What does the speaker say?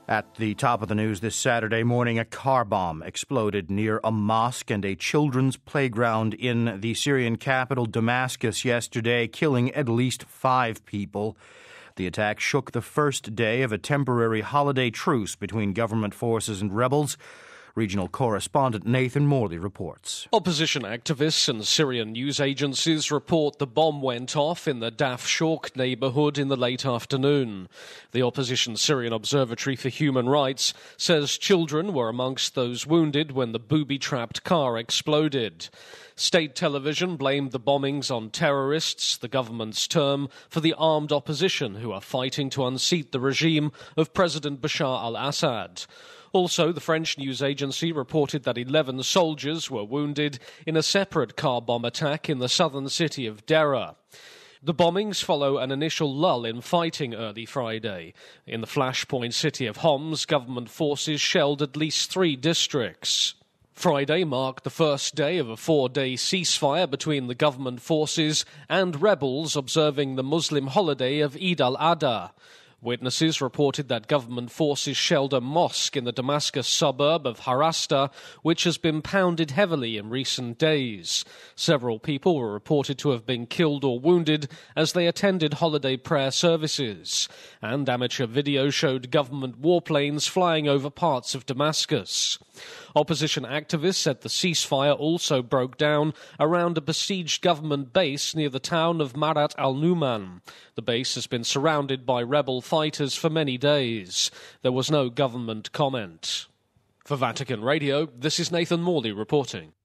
At the top of the news this Saturday morning, a car bomb exploded near a mosque and a children's playground in the Syrian capital Damascus yesterday, killing at least 5 people. The attack shook the first day of a temporary holiday truce between government forces and rebels. Regional correspondent Nathan Morley reports. Opposition activists and Syrian news agencies report the bomb went off in the Daf Shork neighborhood in the late afternoon. The opposition Syrian Observatory for Human Rights says children were amongst those wounded when the booby-trapped car exploded. State television blamed the bombings on terrorists, the government's term for the armed opposition who are fighting to unseat the regime of President Bashar al-Assad. Also, the French news agency reported that 11 soldiers were wounded in a separate car bomb attack in the southern city of Deraa. The bombings follow an initial lull in fighting early Friday. In the flashpoint city of Homs, government forces shelled at least 3 districts. Friday marked the first day of a 4-day ceasefire between the government forces and rebels observing the Muslim holiday of Eid al-Adha. Witnesses reported that government forces shelled a mosque in the Damascus suburb of Harasta, which has been pounded heavily in recent days. Several people were reported to have been killed or wounded as they attended holiday prayer services, and amateur video showed government warplanes flying over parts of Damascus. Opposition activists said the ceasefire also broke down around a besieged government base near the town of Marat al-Numan. The base has been surrounded by rebel fighters for many days. There was no government comment. For Vatican Radio, this is Nathan Morley reporting.